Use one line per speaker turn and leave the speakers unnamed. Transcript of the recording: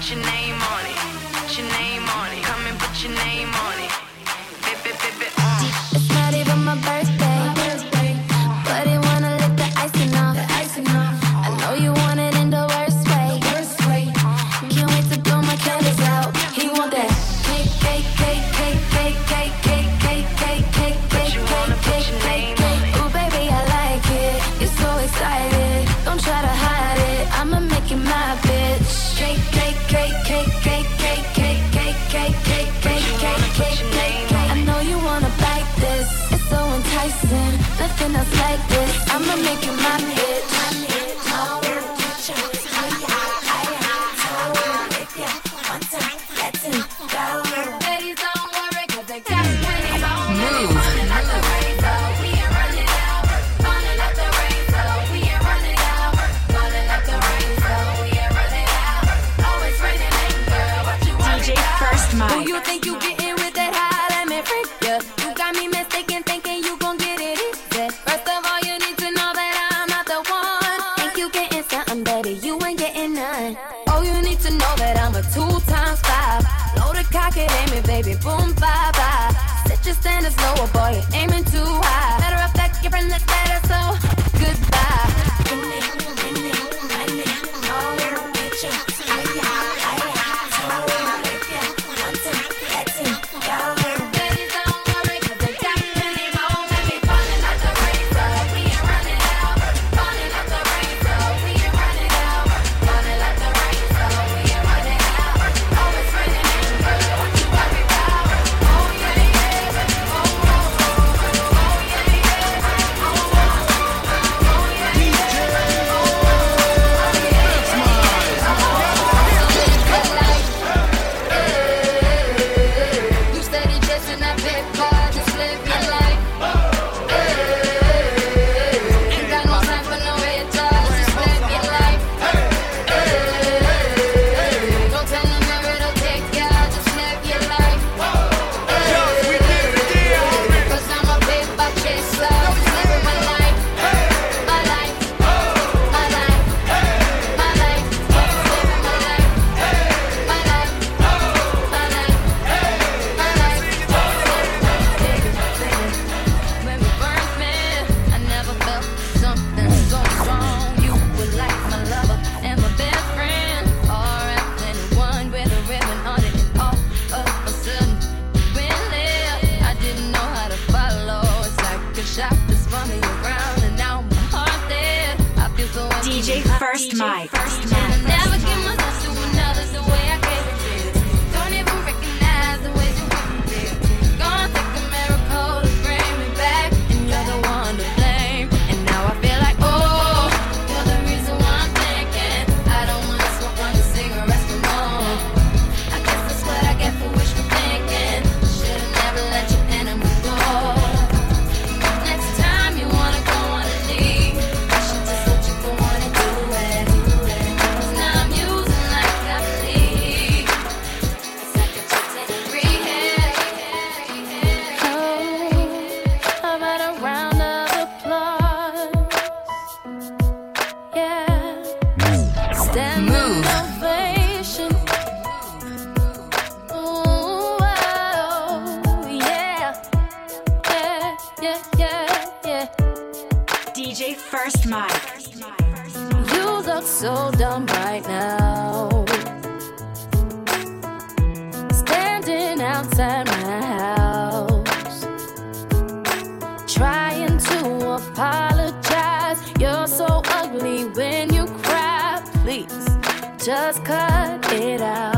put your name on it. Put your name on it. Come and put your name on it.
It's not even my birthday, but he wanna lick the icing off. I know you want it in the worst way. Can't wait to blow my candles out. He want that cake. Ooh, baby, I like it. You're so excited. Don't try to hide it. I'ma make you my bitch. Cake. I know you wanna bite this. It's so enticing. Nothing else like this. I'ma make you my bitch. Ladies, don't worry, 'cause they got plenty more. Move. Running out the rain, so we ain't running out. Running out the rain, so we ain't running out. Running out the rain, so we ain't running out. Always raining, girl, what you want?
DJ First Mike.
Who you think you getting with that high? Let me freak ya. You got me mistaken, thinking you gon' get it easy. First of all, you need to know that I'm not the one. Think you getting something, baby, you ain't getting none. Oh, you need to know that I'm a 2 times 5. Load a cock it, aim it, baby, boom, bye. Set your standards lower, boy, you're aiming too high. Matter of fact, your friend looks better, so goodbye.
DJ First Mike.
Never give myself to another the way I gave it to you. Don't even recognize the ways you make me feel. Gonna take a miracle to bring me back, and you're the one to blame. And now I feel like, oh, you're the reason why I'm thinking I don't wanna smoke on the cigarettes no more. I guess that's what I get for wishful thinking. Should've never let your enemies go. Next time you wanna go on a leave, I should just let you go on and do it. 'Cause now I'm using like I believe. It's like a chance to rehab. Oh, I've had a round of applause. Yeah. Standing ovation. Ooh, oh, yeah. Yeah.
DJ First Mike.
You look so dumb right now. Standing outside my house, trying to apologize. You're so ugly when you cry. Please, just cut it out.